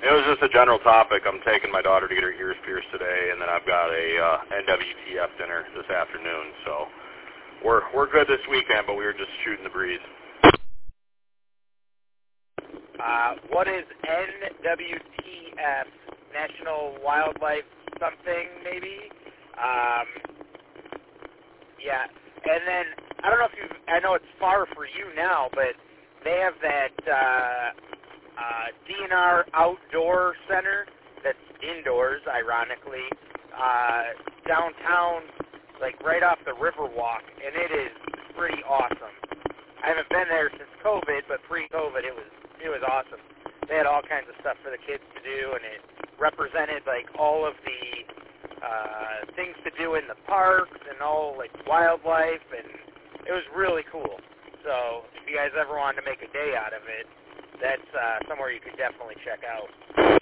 It was just a general topic. I'm taking my daughter to get her ears pierced today, and then I've got a NWTF dinner this afternoon. So we're good this weekend, but we were just shooting the breeze. What is NWTF? National Wildlife something, maybe? Yeah. And then, I don't know if I know it's far for you now, but they have that DNR Outdoor Center that's indoors, ironically, downtown, like right off the Riverwalk, and it is pretty awesome. I haven't been there since COVID, but pre-COVID it was awesome. They had all kinds of stuff for the kids to do, and it represented like all of the things to do in the parks and all like wildlife, and it was really cool. So if you guys ever wanted to make a day out of it, that's somewhere you could definitely check out.